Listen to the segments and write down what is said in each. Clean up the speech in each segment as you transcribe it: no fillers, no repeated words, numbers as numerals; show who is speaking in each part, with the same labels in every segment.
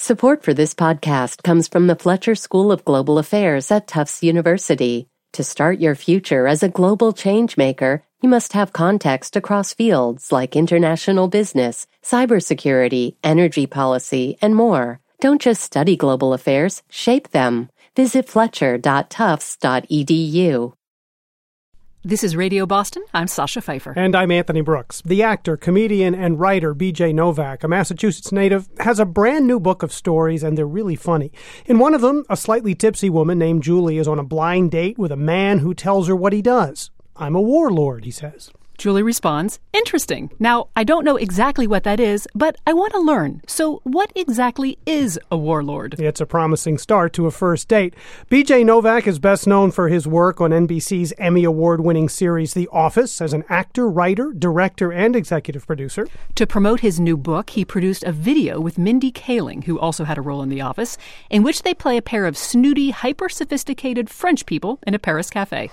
Speaker 1: Support for this podcast comes from the Fletcher School of Global Affairs at Tufts University. To start your future as a global changemaker, you must have context across fields like international business, cybersecurity, energy policy, and more. Don't just study global affairs, shape them. Visit fletcher.tufts.edu.
Speaker 2: This is Radio Boston. I'm Sasha Pfeiffer.
Speaker 3: And I'm Anthony Brooks. The actor, comedian, and writer B.J. Novak, a Massachusetts native, has a brand new book of stories, and they're really funny. In one of them, a slightly tipsy woman named Julie is on a blind date with a man who tells her what he does. I'm a warlord, he says.
Speaker 2: Julie responds, interesting. Now, I don't know exactly what that is, but I want to learn. So what exactly is a warlord?
Speaker 3: It's a promising start to a first date. B.J. Novak is best known for his work on NBC's Emmy Award-winning series The Office as an actor, writer, director, and executive producer.
Speaker 2: To promote his new book, he produced a video with Mindy Kaling, who also had a role in The Office, in which they play a pair of snooty, hyper-sophisticated French people in a Paris cafe.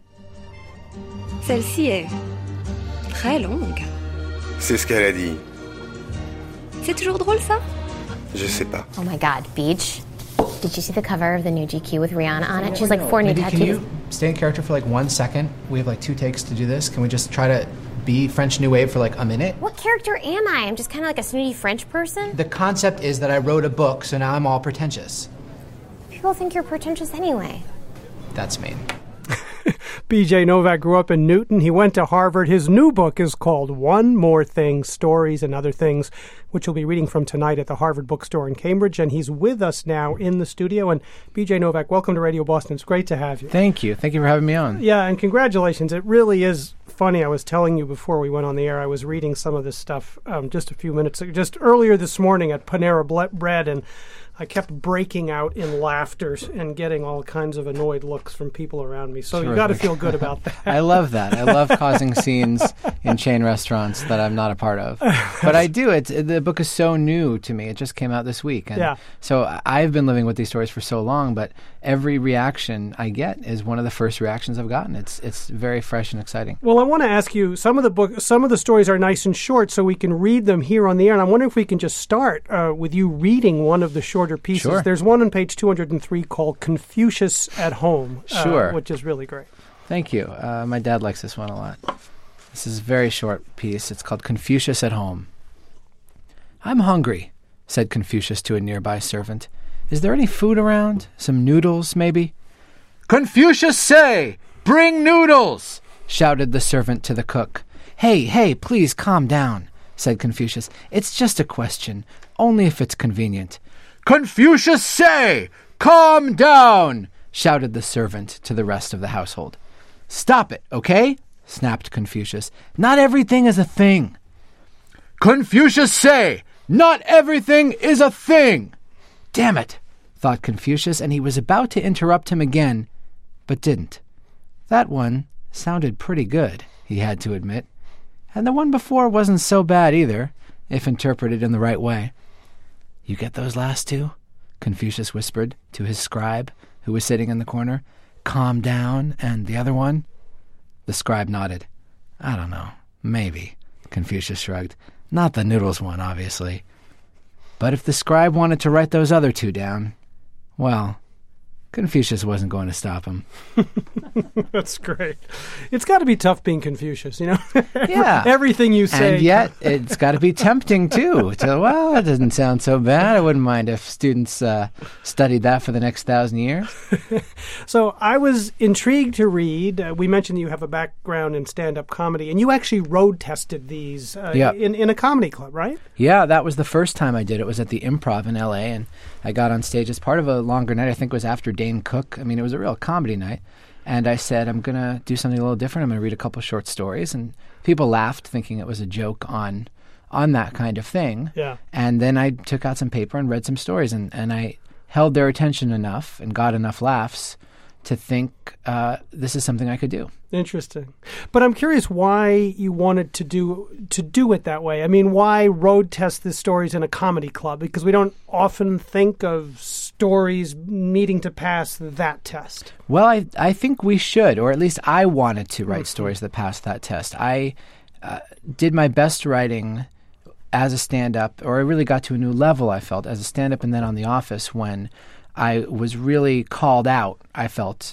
Speaker 4: Celle-ci est très longue.
Speaker 5: C'est ce qu'elle a dit.
Speaker 4: C'est toujours drôle, ça?
Speaker 5: Je sais pas.
Speaker 6: Oh my God, Beach. Did you see the cover of the new GQ with Rihanna on it? She's like 4 new tattoos.
Speaker 7: Can you stay in character for like 1 second? We have like 2 takes to do this. Can we just try to be French New Wave for like a minute?
Speaker 6: What character am I? I'm just kind of like a snooty French person.
Speaker 7: The concept is that I wrote a book, so now I'm all pretentious.
Speaker 6: People think you're pretentious anyway.
Speaker 7: That's mean.
Speaker 3: B.J. Novak grew up in Newton. He went to Harvard. His new book is called One More Thing, Stories and Other Things, which you'll be reading from tonight at the Harvard Bookstore in Cambridge. And he's with us now in the studio. And B.J. Novak, welcome to Radio Boston. It's great to have you.
Speaker 8: Thank you. Thank you for having me on.
Speaker 3: Yeah, and congratulations. It really is funny. I was telling you before we went on the air, I was reading some of this stuff just a few minutes ago, just earlier this morning at Panera Bread, and I kept breaking out in laughter and getting all kinds of annoyed looks from people around me. So you got to feel good about that.
Speaker 8: I love that. I love causing scenes in chain restaurants that I'm not a part of. But I do. The book is so new to me. It just came out this week. And so I've been living with these stories for so long, but every reaction I get is one of the first reactions I've gotten. It's very fresh and exciting.
Speaker 3: Well, I want to ask you, some of the stories are nice and short, so we can read them here on the air. And I'm wondering if we can just start with you reading one of the shorter pieces.
Speaker 8: Sure.
Speaker 3: There's one on page 203 called Confucius at Home, which is really great.
Speaker 8: Thank you. My dad likes this one a lot. This is a very short piece. It's called Confucius at Home. I'm hungry, said Confucius to a nearby servant. Is there any food around? Some noodles, maybe? Confucius say, bring noodles, shouted the servant to the cook. Hey, please calm down, said Confucius. It's just a question, only if it's convenient. Confucius say, calm down, shouted the servant to the rest of the household. Stop it, okay? Snapped Confucius. Not everything is a thing. Confucius say, not everything is a thing. Damn it, thought Confucius, and he was about to interrupt him again, but didn't. That one sounded pretty good, he had to admit. And the one before wasn't so bad either, if interpreted in the right way. You get those last two? Confucius whispered to his scribe, who was sitting in the corner. Calm down, and the other one? The scribe nodded. I don't know. Maybe, Confucius shrugged. Not the noodles one, obviously. But if the scribe wanted to write those other two down, well, Confucius wasn't going to stop him.
Speaker 3: That's great. It's got to be tough being Confucius, you know?
Speaker 8: Yeah.
Speaker 3: Everything you say.
Speaker 8: And yet, it's got to be tempting, too. Well, that doesn't sound so bad. I wouldn't mind if students studied that for the next 1,000 years.
Speaker 3: So I was intrigued to read. We mentioned you have a background in stand-up comedy, and you actually road-tested these in a comedy club, right?
Speaker 8: Yeah, that was the first time I did it. It was at the Improv in L.A., and I got on stage as part of a longer night. I think it was after Dane Cook. I mean, it was a real comedy night. And I said, I'm going to do something a little different. I'm going to read a couple short stories. And people laughed, thinking it was a joke on that kind of thing.
Speaker 3: Yeah.
Speaker 8: And then I took out some paper and read some stories. And I held their attention enough and got enough laughs to think this is something I could do.
Speaker 3: Interesting. But I'm curious why you wanted to do it that way. I mean, why road test the stories in a comedy club? Because we don't often think of stories needing to pass that test.
Speaker 8: Well, I think we should, or at least I wanted to write stories that passed that test. I did my best writing as a stand-up, or I really got to a new level, I felt, as a stand-up and then on The Office when I was really called out, I felt,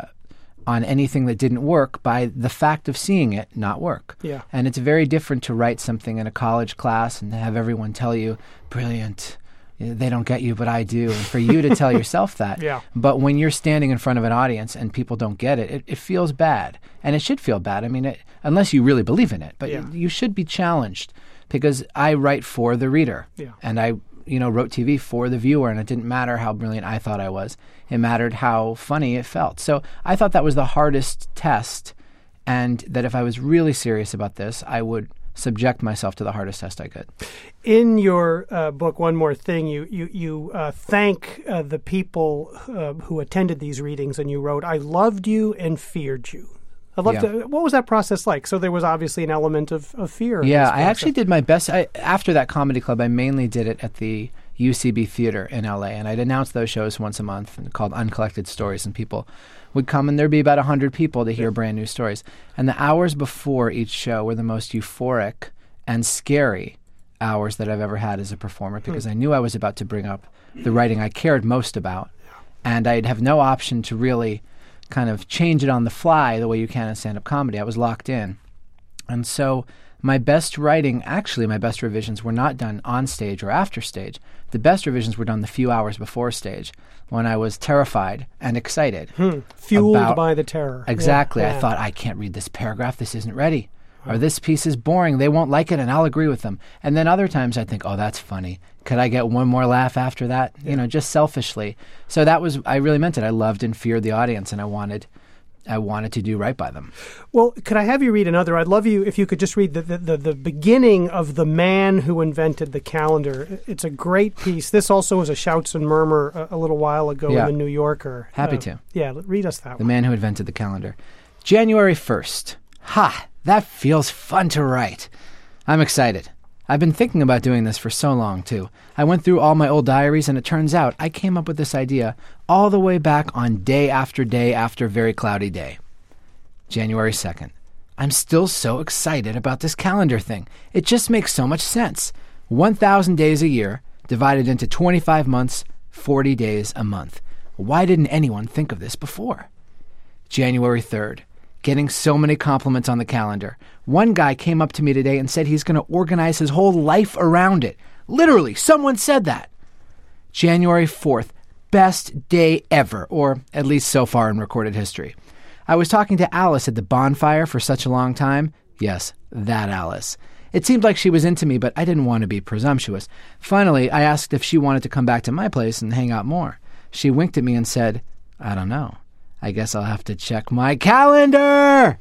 Speaker 8: on anything that didn't work by the fact of seeing it not work.
Speaker 3: Yeah.
Speaker 8: And it's very different to write something in a college class and have everyone tell you, brilliant, they don't get you, but I do. And for you to tell yourself that.
Speaker 3: Yeah.
Speaker 8: But when you're standing in front of an audience and people don't get it, it feels bad. And it should feel bad. I mean, unless you really believe in it. But you should be challenged, because I write for the reader.
Speaker 3: Yeah.
Speaker 8: And I wrote TV for the viewer, and it didn't matter how brilliant I thought I was. It mattered how funny it felt. So I thought that was the hardest test, and that if I was really serious about this, I would subject myself to the hardest test I could.
Speaker 3: In your book, One More Thing, you thank the people who attended these readings, and you wrote, "I loved you and feared you." I'd love to. What was that process like? So there was obviously an element of fear.
Speaker 8: Yeah, I actually did my best. After that comedy club, I mainly did it at the UCB Theater in LA, and I'd announce those shows once a month called Uncollected Stories, and people would come, and there'd be about 100 people to hear brand new stories. And the hours before each show were the most euphoric and scary hours that I've ever had as a performer, because I knew I was about to bring up the writing I cared most about, and I'd have no option to really kind of change it on the fly the way you can in stand-up comedy. I was locked in. And so my best writing, actually my best revisions, were not done on stage or after stage. The best revisions were done the few hours before stage, when I was terrified and excited.
Speaker 3: Fueled by the terror.
Speaker 8: Exactly.
Speaker 3: Yeah.
Speaker 8: I thought, I can't read this paragraph. This isn't ready. Or this piece is boring. They won't like it, and I'll agree with them. And then other times I think, oh, that's funny. Could I get one more laugh after that? Yeah. Just selfishly. So I really meant it. I loved and feared the audience, and I wanted to do right by them.
Speaker 3: Well, could I have you read another? I'd love you if you could just read the beginning of The Man Who Invented the Calendar. It's a great piece. This also was a Shouts and Murmur a little while ago in the New Yorker.
Speaker 8: Happy to.
Speaker 3: Yeah, read us that one.
Speaker 8: The Man Who Invented the Calendar. January 1st. Ha! That feels fun to write. I'm excited. I've been thinking about doing this for so long, too. I went through all my old diaries, and it turns out I came up with this idea all the way back on day after very cloudy day. January 2nd. I'm still so excited about this calendar thing. It just makes so much sense. 1,000 days a year, divided into 25 months, 40 days a month. Why didn't anyone think of this before? January 3rd. Getting so many compliments on the calendar. One guy came up to me today and said he's going to organize his whole life around it. Literally, someone said that. January 4th, best day ever, or at least so far in recorded history. I was talking to Alice at the bonfire for such a long time. Yes, that Alice. It seemed like she was into me, but I didn't want to be presumptuous. Finally, I asked if she wanted to come back to my place and hang out more. She winked at me and said, I don't know. I guess I'll have to check my calendar.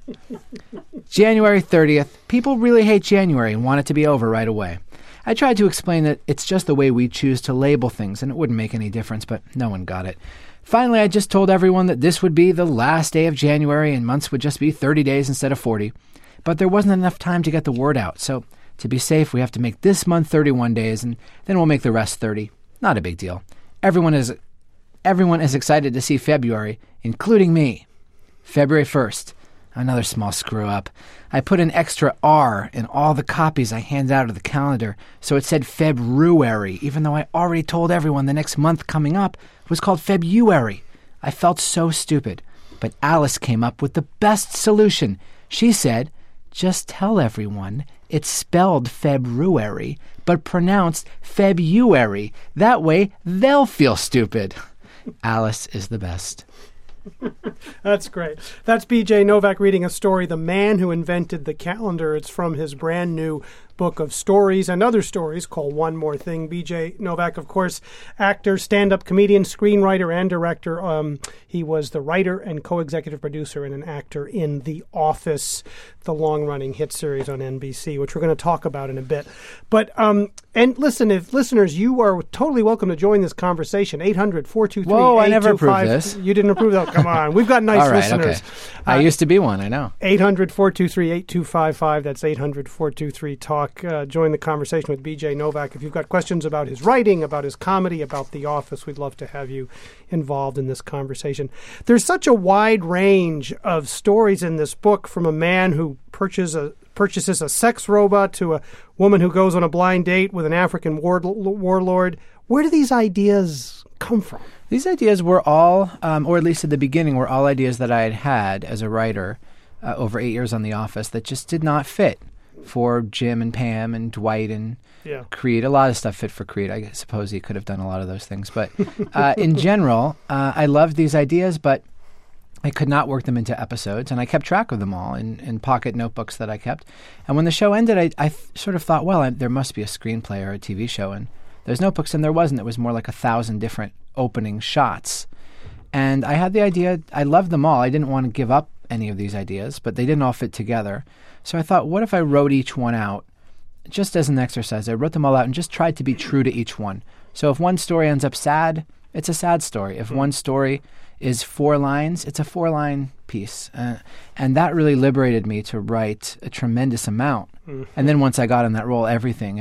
Speaker 8: January 30th. People really hate January and want it to be over right away. I tried to explain that it's just the way we choose to label things, and it wouldn't make any difference, but no one got it. Finally, I just told everyone that this would be the last day of January and months would just be 30 days instead of 40. But there wasn't enough time to get the word out, so to be safe, we have to make this month 31 days, and then we'll make the rest 30. Not a big deal. Everyone is excited to see February, including me. February 1st. Another small screw-up. I put an extra R in all the copies I handed out of the calendar, so it said February, even though I already told everyone the next month coming up was called February. I felt so stupid, but Alice came up with the best solution. She said, just tell everyone it's spelled February, but pronounced February. That way, they'll feel stupid. Alice is the best.
Speaker 3: That's great. That's B.J. Novak reading a story, The Man Who Invented the Calendar. It's from his brand new book of stories and other stories called One More Thing. B.J. Novak, of course, actor, stand-up comedian, screenwriter, and director. He was the writer and co-executive producer and an actor in The Office, the long-running hit series on NBC, which we're going to talk about in a bit. But, and listen, if listeners, you are totally welcome to join this conversation. 800-423-8255.
Speaker 8: Whoa, I never approved this.
Speaker 3: You didn't approve that? Come on. We've got nice
Speaker 8: all right,
Speaker 3: listeners.
Speaker 8: Okay. I used to be one, I know.
Speaker 3: 800-423-8255. That's 800-423-TALK. Join the conversation with B.J. Novak. If you've got questions about his writing, about his comedy, about The Office, we'd love to have you involved in this conversation. There's such a wide range of stories in this book, from a man who purchases purchases a sex robot to a woman who goes on a blind date with an African warlord. Where do these ideas come from?
Speaker 8: These ideas were all, or at least at the beginning, were all ideas that I had had as a writer over 8 years on The Office that just did not fit for Jim and Pam and Dwight and Creed. A lot of stuff fit for Creed. I suppose he could have done a lot of those things. But in general, I loved these ideas, but I could not work them into episodes, and I kept track of them all in pocket notebooks that I kept. And when the show ended, I sort of thought, well, there must be a screenplay or a TV show, and there's notebooks, and there wasn't. It was more like 1,000 different opening shots. And I had the idea, I loved them all. I didn't want to give up any of these ideas, but they didn't all fit together. So I thought, what if I wrote each one out just as an exercise? I wrote them all out and just tried to be true to each one. So if one story ends up sad, it's a sad story. If one story is 4 lines, it's a 4-line piece. And that really liberated me to write a tremendous amount. And then once I got in that role, everything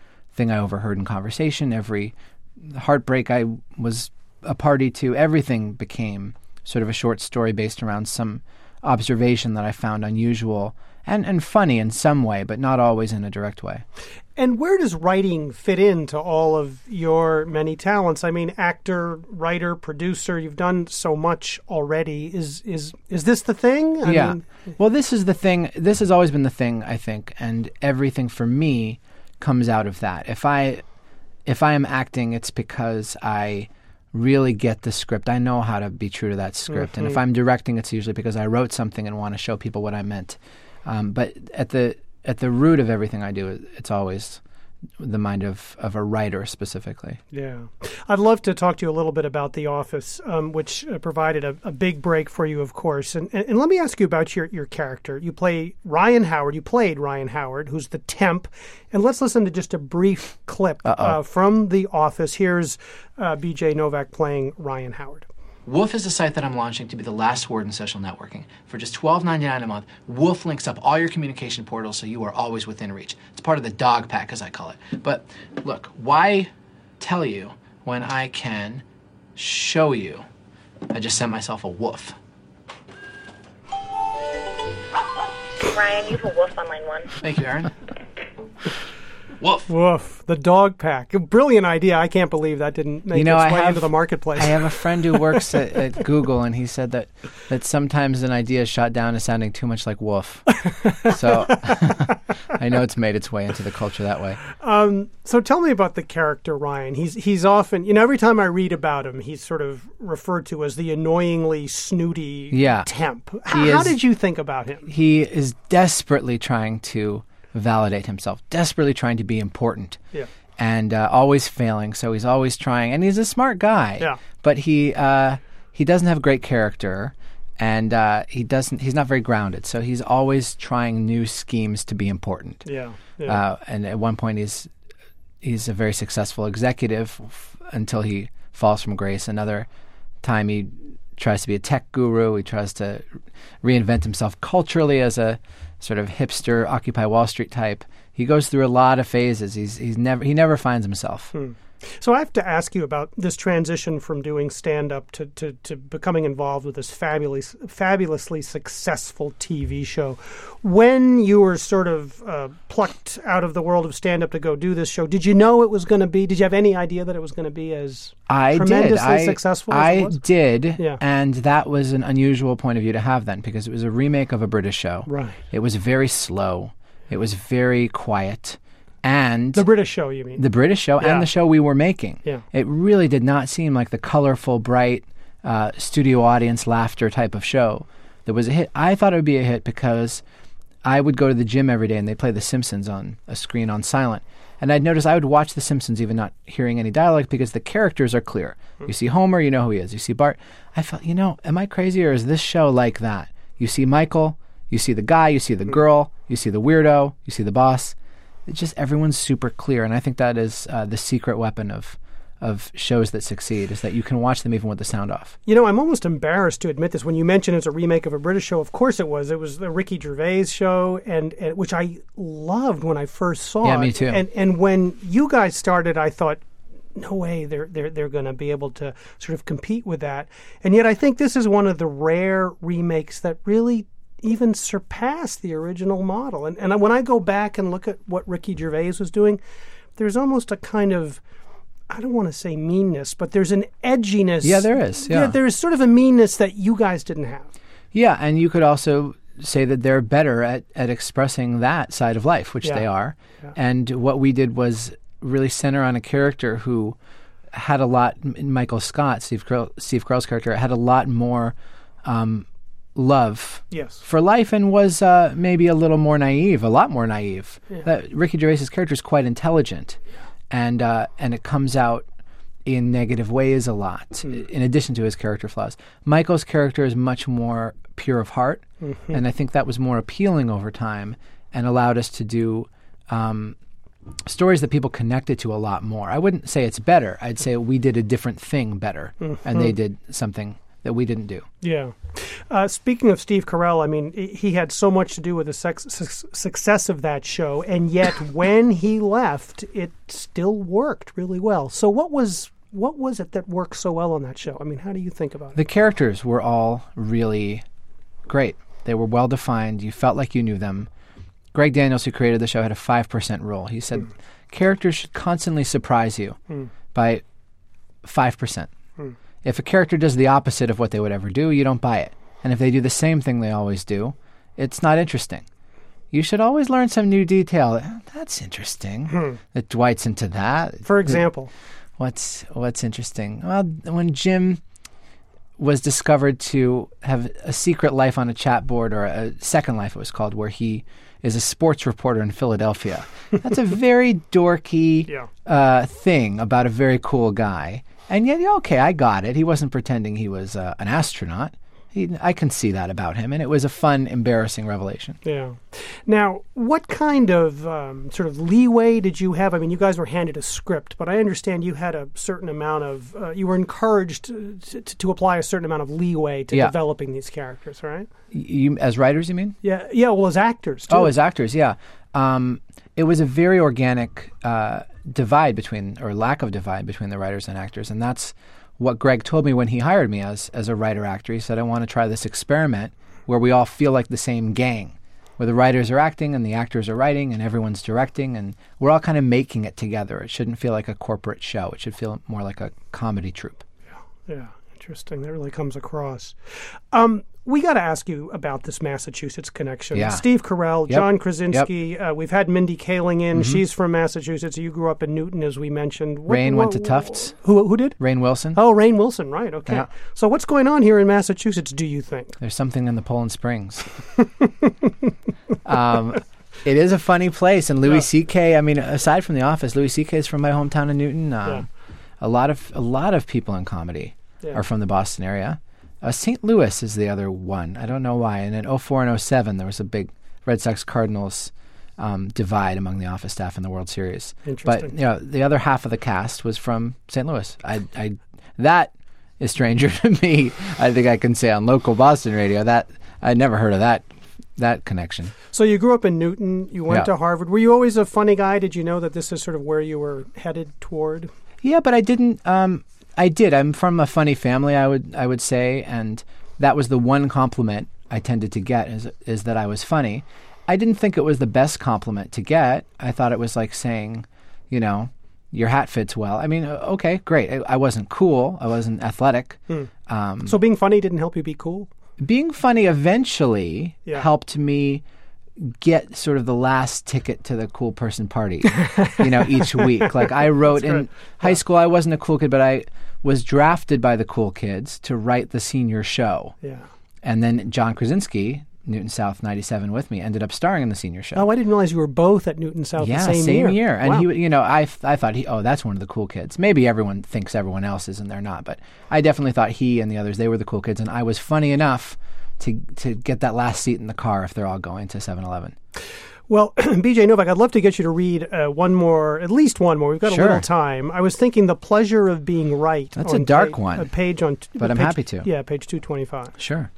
Speaker 8: I overheard in conversation, every heartbreak I was a party to, everything became sort of a short story based around some observation that I found unusual and funny in some way, but not always in a direct way.
Speaker 3: And where does writing fit into all of your many talents? I mean, actor, writer, producer, you've done so much already. Is this the thing? I mean,
Speaker 8: well, this is the thing. This has always been the thing, I think, and everything for me comes out of that. If I am acting, it's because I really get the script. I know how to be true to that script. And if I'm directing, it's usually because I wrote something and want to show people what I meant. But at the root of everything I do, it's always the mind of a writer specifically.
Speaker 3: Yeah. I'd love to talk to you a little bit about The Office, which provided a big break for you, of course. And let me ask you about your character. You played Ryan Howard, who's the temp. And let's listen to just a brief clip from The Office. Here's BJ Novak playing Ryan Howard.
Speaker 7: Woof is a site that I'm launching to be the last word in social networking. For just $12.99 a month, Woof links up all your communication portals so you are always within reach. It's part of the dog pack, as I call it. But look, why tell you when I can show you? I just sent myself a woof.
Speaker 9: Ryan, you have a woof on line 1.
Speaker 7: Thank you, Aaron. Woof.
Speaker 3: Woof. The dog pack. A brilliant idea. I can't believe that didn't make its way into the marketplace.
Speaker 8: I have a friend who works at Google, and he said that sometimes an idea is shot down as sounding too much like woof. So I know it's made its way into the culture that way.
Speaker 3: So tell me about the character Ryan. He's often, every time I read about him, he's sort of referred to as the annoyingly snooty temp. How did you think about him?
Speaker 8: He is desperately trying to validate himself, desperately trying to be important, and always failing. So he's always trying, and he's a smart guy. But he doesn't have great character, and he's not very grounded. So he's always trying new schemes to be important. And at one point he's a very successful executive until he falls from grace. Another time he tries to be a tech guru. He tries to reinvent himself culturally as a sort of hipster Occupy Wall Street type. He goes through a lot of phases. He never finds himself.
Speaker 3: So I have to ask you about this transition from doing stand-up to becoming involved with this fabulously successful TV show. When you were sort of plucked out of the world of stand-up to go do this show, did you know it was going to be? Did you have any idea that it was going to be as tremendously successful as it was?
Speaker 8: I did, and that was an unusual point of view to have then, because it was a remake of a British show.
Speaker 3: Right.
Speaker 8: It was very slow. It was very quiet. And
Speaker 3: the British show, you mean?
Speaker 8: The British show and the show we were making. It really did not seem like the colorful, bright, studio audience laughter type of show that was a hit. I thought it would be a hit because I would go to the gym every day and they play The Simpsons on a screen on silent. And I'd notice I would watch The Simpsons even not hearing any dialogue because the characters are clear. You see Homer, you know who he is. You see Bart. I felt, am I crazy or is this show like that? You see Michael, you see the guy, you see the girl, you see the weirdo, you see the boss. It's just everyone's super clear, and I think that is the secret weapon of shows that succeed, is that you can watch them even with the sound off.
Speaker 3: I'm almost embarrassed to admit this. When you mention it's a remake of a British show, of course it was. It was the Ricky Gervais show, and which I loved when I first saw it.
Speaker 8: Yeah, me too.
Speaker 3: And when you guys started, I thought, no way they're going to be able to sort of compete with that. And yet I think this is one of the rare remakes that really even surpass the original model. And when I go back and look at what Ricky Gervais was doing, there's almost a kind of, I don't want to say meanness, but there's an edginess.
Speaker 8: Yeah, there is. Yeah,
Speaker 3: there's sort of a meanness that you guys didn't have.
Speaker 8: Yeah, and you could also say that they're better at expressing that side of life, which they are. Yeah. And what we did was really center on a character who had a lot, Michael Scott, Steve Carell's character, had a lot more love for life and was maybe a little more naive, a lot more naive. Yeah. Ricky Gervais's character is quite intelligent, and it comes out in negative ways a lot, in addition to his character flaws. Michael's character is much more pure of heart, and I think that was more appealing over time and allowed us to do stories that people connected to a lot more. I wouldn't say it's better. I'd say we did a different thing better, and they did something that we didn't do.
Speaker 3: Yeah. Speaking of Steve Carell, I mean, he had so much to do with the success of that show, and yet when he left, it still worked really well. So what was it that worked so well on that show? I mean, how do you think about it?
Speaker 8: The characters were all really great. They were well defined. You felt like you knew them. Greg Daniels, who created the show, had a 5% rule. He said characters should constantly surprise you by 5%. If a character does the opposite of what they would ever do, you don't buy it. And if they do the same thing they always do, it's not interesting. You should always learn some new detail. That's interesting. That Dwight's into that.
Speaker 3: For example?
Speaker 8: What's interesting? Well, when Jim was discovered to have a secret life on a chat board, or a second life it was called, where he is a sports reporter in Philadelphia. That's a very dorky thing about a very cool guy. And yet, okay, I got it. He wasn't pretending he was an astronaut. I can see that about him, and it was a fun, embarrassing revelation.
Speaker 3: Yeah. Now, what kind of sort of leeway did you have? I mean, you guys were handed a script, but I understand you had a certain amount of, you were encouraged to apply a certain amount of leeway to developing these characters, right?
Speaker 8: You, as writers, you mean?
Speaker 3: Yeah, well, as actors, too.
Speaker 8: Oh, as actors, yeah. It was a very organic divide lack of divide between the writers and actors, and that's what Greg told me when he hired me as a writer-actor. He said, I want to try this experiment where we all feel like the same gang, where the writers are acting and the actors are writing and everyone's directing, and we're all kind of making it together. It shouldn't feel like a corporate show. It should feel more like a comedy troupe.
Speaker 3: Yeah, interesting. That really comes across. We got to ask you about this Massachusetts connection.
Speaker 8: Yeah.
Speaker 3: Steve Carell, John Krasinski. We've had Mindy Kaling in. She's from Massachusetts. You grew up in Newton, as we mentioned.
Speaker 8: Rainn went to Tufts.
Speaker 3: Who did?
Speaker 8: Rainn Wilson.
Speaker 3: Oh, Rainn Wilson, right. Okay. Yeah. So what's going on here in Massachusetts, do you think?
Speaker 8: There's something in the Poland Springs. It is a funny place. And Louis C.K., I mean, aside from The Office, Louis C.K. is from my hometown of Newton. A lot of people in comedy are from the Boston area. St. Louis is the other one. I don't know why. And in 2004 and 2007, there was a big Red Sox-Cardinals divide among the Office staff in the World Series.
Speaker 3: Interesting.
Speaker 8: But the other half of the cast was from St. Louis. That is stranger to me. I think I can say on local Boston radio that I never heard of that connection.
Speaker 3: So you grew up in Newton. You went to Harvard. Were you always a funny guy? Did you know that this is sort of where you were headed toward?
Speaker 8: Yeah, but I didn't. I did. I'm from a funny family, I would say, and that was the one compliment I tended to get is that I was funny. I didn't think it was the best compliment to get. I thought it was like saying, your hat fits well. I mean, okay, great. I wasn't cool. I wasn't athletic.
Speaker 3: So being funny didn't help you be cool?
Speaker 8: Being funny eventually helped me get sort of the last ticket to the cool person party, each week. Like I wrote in high school, I wasn't a cool kid, but I was drafted by the cool kids to write the senior show. Yeah. And then John Krasinski, Newton South 97 with me, ended up starring in the senior show.
Speaker 3: Oh, I didn't realize you were both at Newton South the same year.
Speaker 8: Yeah, same year. And
Speaker 3: wow.
Speaker 8: I thought that's one of the cool kids. Maybe everyone thinks everyone else is and they're not, but I definitely thought he and the others, they were the cool kids, and I was funny enough to get that last seat in the car if they're all going to 7-Eleven.
Speaker 3: Well, BJ Novak, I'd love to get you to read at least one more. We've got a little time. I was thinking The Pleasure of Being Right.
Speaker 8: That's a dark one.
Speaker 3: But
Speaker 8: I'm happy to.
Speaker 3: Yeah, page 225.
Speaker 8: Sure.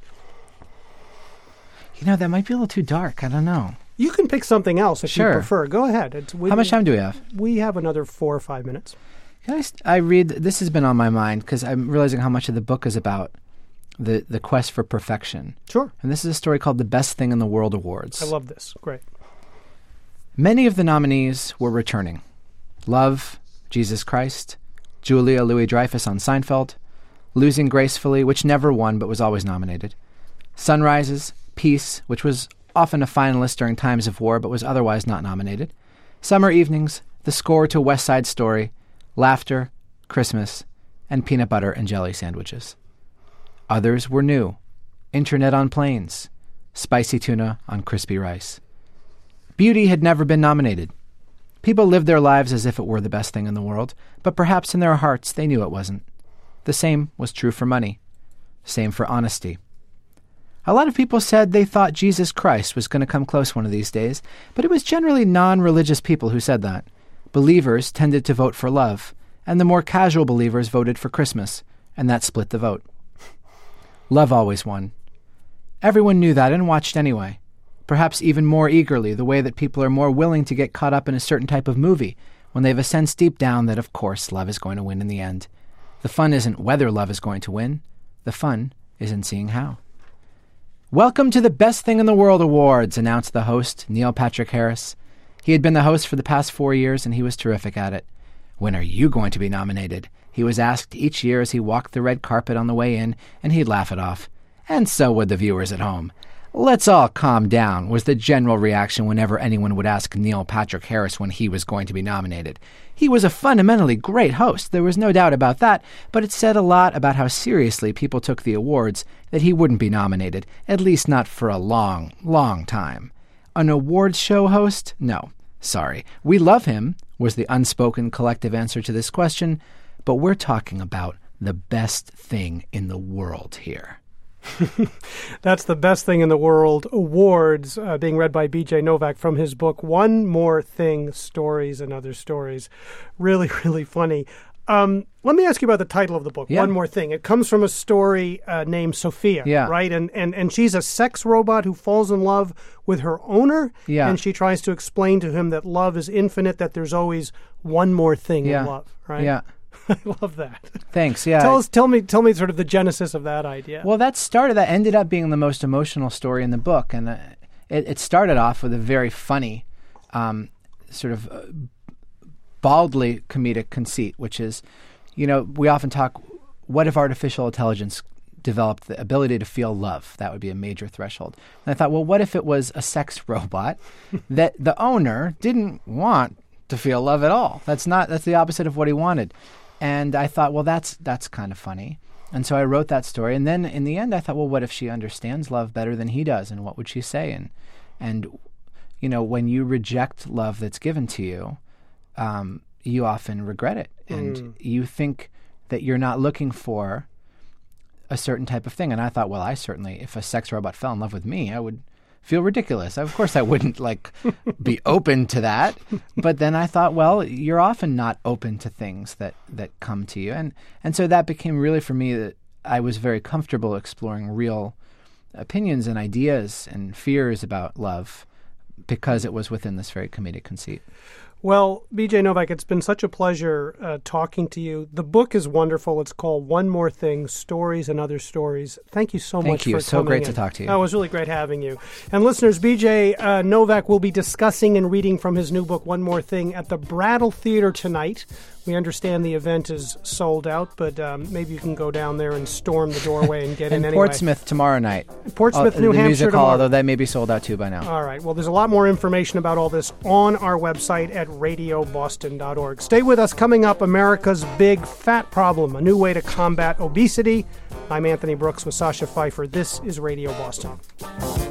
Speaker 8: That might be a little too dark. I don't know.
Speaker 3: You can pick something else if you prefer. Go ahead.
Speaker 8: How much time do we have?
Speaker 3: We have another 4 or 5 minutes.
Speaker 8: I read, this has been on my mind because I'm realizing how much of the book is about the quest for perfection.
Speaker 3: Sure.
Speaker 8: And this is a story called The Best Thing in the World Awards.
Speaker 3: I love this. Great.
Speaker 8: Many of the nominees were returning. Love, Jesus Christ, Julia Louis-Dreyfus on Seinfeld, Losing Gracefully, which never won but was always nominated, Sunrises, Peace, which was often a finalist during times of war but was otherwise not nominated, Summer Evenings, the score to West Side Story, Laughter, Christmas, and Peanut Butter and Jelly Sandwiches. Others were new. Internet on Planes, Spicy Tuna on Crispy Rice. Beauty had never been nominated. People lived their lives as if it were the best thing in the world, but perhaps in their hearts they knew it wasn't. The same was true for money. Same for honesty. A lot of people said they thought Jesus Christ was going to come close one of these days, but it was generally non-religious people who said that. Believers tended to vote for love, and the more casual believers voted for Christmas, and that split the vote. Love always won. Everyone knew that and watched anyway, perhaps even more eagerly, the way that people are more willing to get caught up in a certain type of movie when they've a sense deep down that, of course, love is going to win in the end. The fun isn't whether love is going to win. The fun is in seeing how. Welcome to the Best Thing in the World Awards, announced the host, Neil Patrick Harris. He had been the host for the past 4 years, and he was terrific at it. When are you going to be nominated? He was asked each year as he walked the red carpet on the way in, and he'd laugh it off. And so would the viewers at home. Let's all calm down, was the general reaction whenever anyone would ask Neil Patrick Harris when he was going to be nominated. He was a fundamentally great host, there was no doubt about that, but it said a lot about how seriously people took the awards that he wouldn't be nominated, at least not for a long, long time. An awards show host? No. Sorry. We love him, was the unspoken collective answer to this question, but we're talking about the best thing in the world here.
Speaker 3: That's the Best Thing in the World Awards, being read by B.J. Novak from his book, One More Thing, Stories and Other Stories. Really, really funny. Let me ask you about the title of the book, One More Thing. It comes from a story named Sophia, right? And she's a sex robot who falls in love with her owner, and she tries to explain to him that love is infinite, that there's always one more thing in love, right?
Speaker 8: Yeah.
Speaker 3: I love that.
Speaker 8: Thanks. Yeah.
Speaker 3: Tell me sort of the genesis of that idea.
Speaker 8: Well, that ended up being the most emotional story in the book, and it started off with a very funny, sort of baldly comedic conceit, which is, we often talk, what if artificial intelligence developed the ability to feel love? That would be a major threshold. And I thought, well, what if it was a sex robot that the owner didn't want to feel love at all? That's the opposite of what he wanted. And I thought, well, that's kind of funny. And so I wrote that story. And then in the end, I thought, well, what if she understands love better than he does? And what would she say? And when you reject love that's given to you, you often regret it. And you think that you're not looking for a certain type of thing. And I thought, well, if a sex robot fell in love with me, I would feel ridiculous. Of course, I wouldn't be open to that. But then I thought, well, you're often not open to things that come to you. And so that became really, for me, that I was very comfortable exploring real opinions and ideas and fears about love because it was within this very comedic conceit.
Speaker 3: Well, B.J. Novak, it's been such a pleasure talking to you. The book is wonderful. It's called One More Thing, Stories and Other Stories. Thank you so much for coming in.
Speaker 8: Thank you. So great to talk to you.
Speaker 3: Oh, it was really great having you. And listeners, B.J. Novak will be discussing and reading from his new book, One More Thing, at the Brattle Theater tonight. We understand the event is sold out, but maybe you can go down there and storm the doorway and get in anyway.
Speaker 8: Portsmouth tomorrow night.
Speaker 3: Portsmouth, New Hampshire
Speaker 8: music
Speaker 3: tomorrow.
Speaker 8: hall, although that may be sold out too by now.
Speaker 3: All right. Well, there's a lot more information about all this on our website at radioboston.org. Stay with us. Coming up, America's Big Fat Problem, a new way to combat obesity. I'm Anthony Brooks with Sasha Pfeiffer. This is Radio Boston.